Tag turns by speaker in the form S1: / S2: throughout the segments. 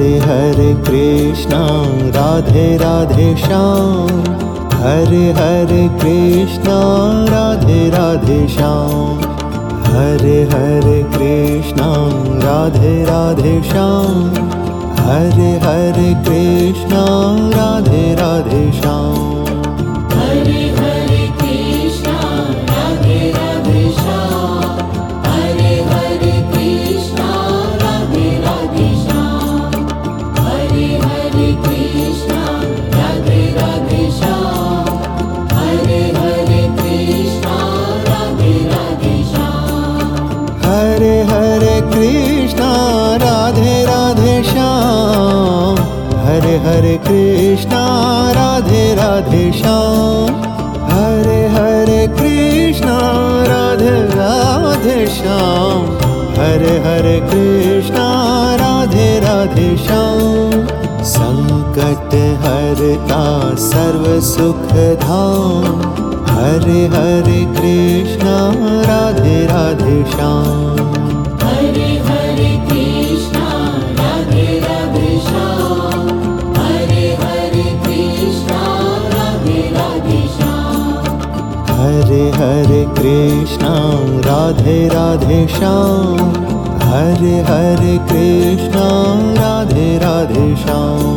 S1: हरे हरे कृष्णा राधे राधे श्याम, हरे हरे कृष्णा राधे राधे श्याम, हरे हरे कृष्णा राधे राधे श्याम, हरे हरे कृष्णा राधे राधे श्याम।
S2: हरे हरे कृष्णा राधे राधे श्याम, हरे हरे कृष्णा राधे राधे श्याम, हरे हरे कृष्णा राधे राधे श्याम, हरे हरे कृष्णा राधे राधे श्याम।
S1: हरे हरे कृष्णा राधे राधे श्याम, हरे हरे कृष्णा राधे राधे श्याम, हरे हरे कृष्णा राधे राधे श्याम, हरे हरे कृष्णा राधे राधे श्याम। संकट हरता सर्व सुख धाम, हरे हरे कृष्णा राधे राधे श्याम।
S2: हरे हरे कृष्णा राधे राधे श्याम, हरे हरे कृष्णा राधे राधे श्याम,
S1: हरे हरे कृष्णा राधे राधे श्याम, हरे हरे कृष्णा राधे राधे श्याम।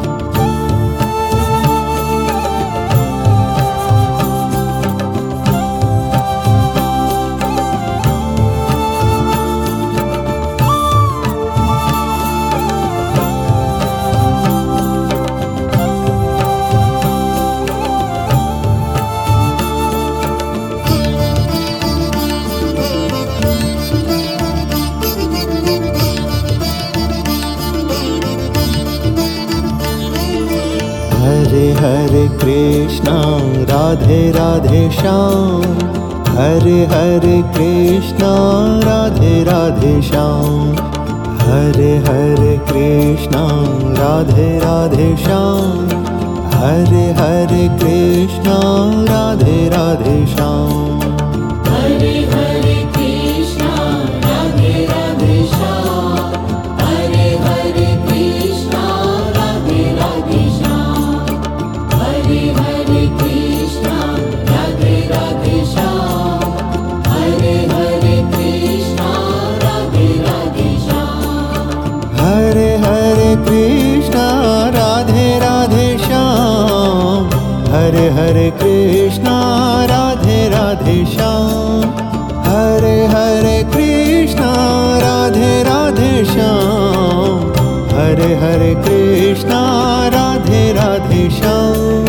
S1: हरे हरे कृष्णा राधे राधे श्याम, हरे हरे कृष्णा राधे राधे श्याम, हरे हरे कृष्णा राधे राधे श्याम, हरे हरे कृष्णा राधे राधे श्याम।
S2: हरे हरे कृष्णा राधे राधे श्याम, हरे हरे कृष्णा राधे राधे श्याम, हरे हरे कृष्णा राधे राधे श्याम, हरे हरे कृष्णा राधे राधे श्याम।
S1: हरे हरे कृष्णा राधे राधे श्याम, हरे हरे कृष्णा राधे राधे श्याम, हरे हरे कृष्णा राधे राधे श्याम, हरे हरे कृष्णा राधे राधे श्याम।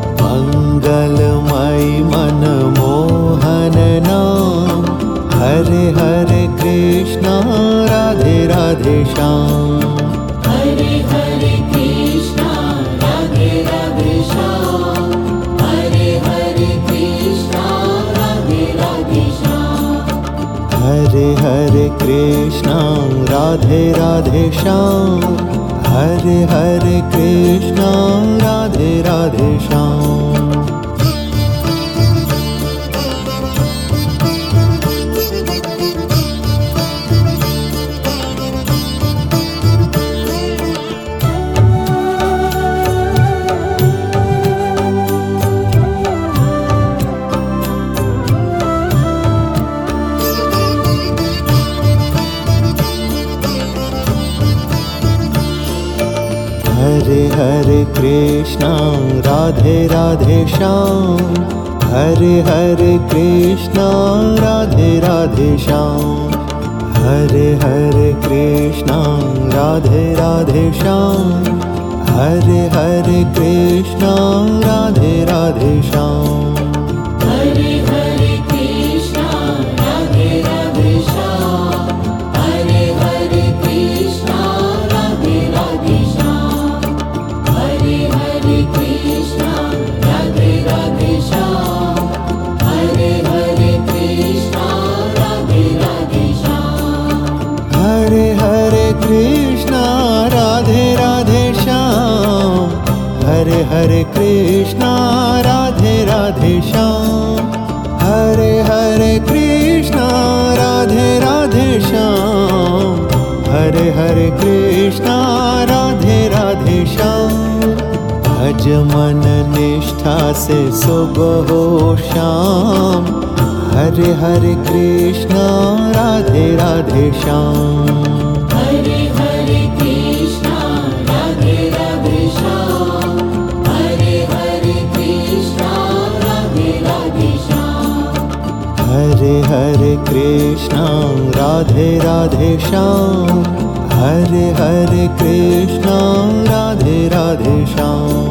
S1: मंगलमयी मनमोहन नाम, हरे हरे कृष्णा राधे राधे श्याम।
S2: हरे हरे कृष्णा राधे राधे श्याम, हरे हरे कृष्णा राधे राधे श्याम,
S1: हरे हरे कृष्णा राधे राधे श्याम, हरे हरे कृष्णा राधे राधे श्याम। हरे हरे कृष्णा राधे राधे श्याम, हरे हरे कृष्णा राधे राधे श्याम, हरे हरे कृष्णा राधे राधे श्याम, हरे हरे कृष्णा राधे राधे श्याम।
S2: हरे हरे कृष्णा राधे राधे श्याम, हरे हरे कृष्णा राधे राधे श्याम, हरे हरे कृष्णा राधे राधे श्याम, हरे हरे कृष्णा राधे राधे श्याम।
S1: हरे हरे कृष्णा राधे राधे श्याम, हरे हरे कृष्णा राधे राधे श्याम, हरे हरे कृष्णा राधे राधे श्याम, हरे हरे कृष्णा राधे राधे श्याम। भज मन निष्ठा से सुबह हो शाम, हरे हरे कृष्णा राधे राधे श्याम।
S2: हरे हरे कृष्णा राधे राधे श्याम, हरे हरे कृष्णा राधे राधे श्याम।
S1: हरे हरे कृष्णा राधे राधे श्याम, हरे हरे कृष्णा राधे राधे श्याम।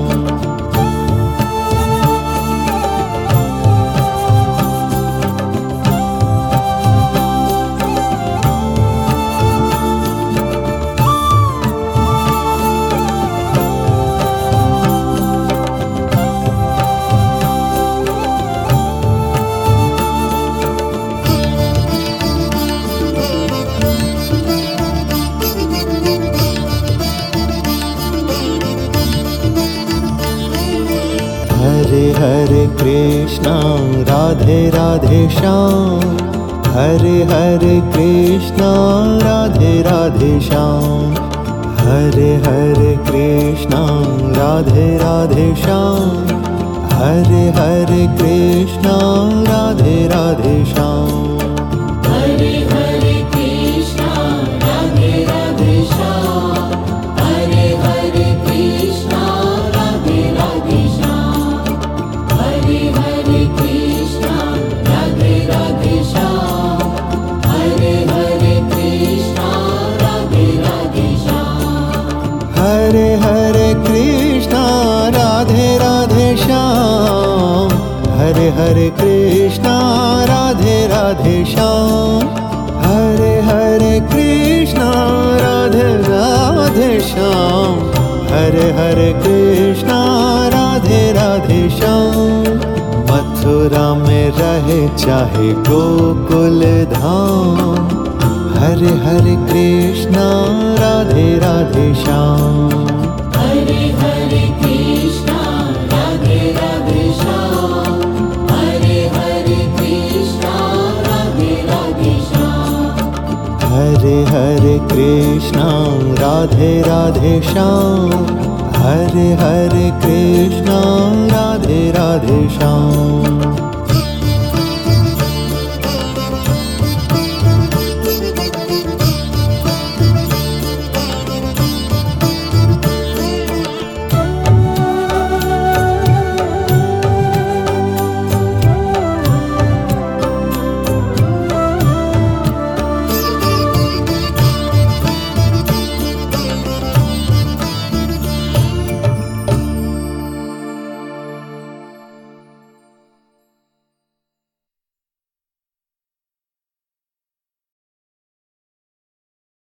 S1: हरे हरे कृष्णा राधे राधे श्याम, हरे हरे कृष्णा राधे राधे श्याम। हरे हरे कृष्णा राधे राधे श्याम, हरे हरे कृष्णा राधे राधे श्याम।
S2: हरे हरे कृष्णा राधे राधे श्याम, हरे हरे कृष्णा राधे राधे श्याम। हरे हरे कृष्णा राधे राधे श्याम, हरे हरे कृष्णा राधे राधे श्याम।
S1: हरे हरे कृष्णा राधे राधे श्याम, हरे हरे कृष्णा राधे राधे श्याम। हरे हरे कृष्णा राधे राधे श्याम, हरे हरे कृष्णा राधे राधे श्याम। मथुरा में रहे चाहे गोकुल धाम, हरे हरे कृष्णा राधे राधे श्याम।
S2: हरे हरे कृष्णा राधे राधे श्याम, हरे हरे कृष्णा राधे राधे श्याम।
S1: हरे हरे कृष्णा राधे राधे श्याम, हरे हरे कृष्णा राधे राधे श्याम।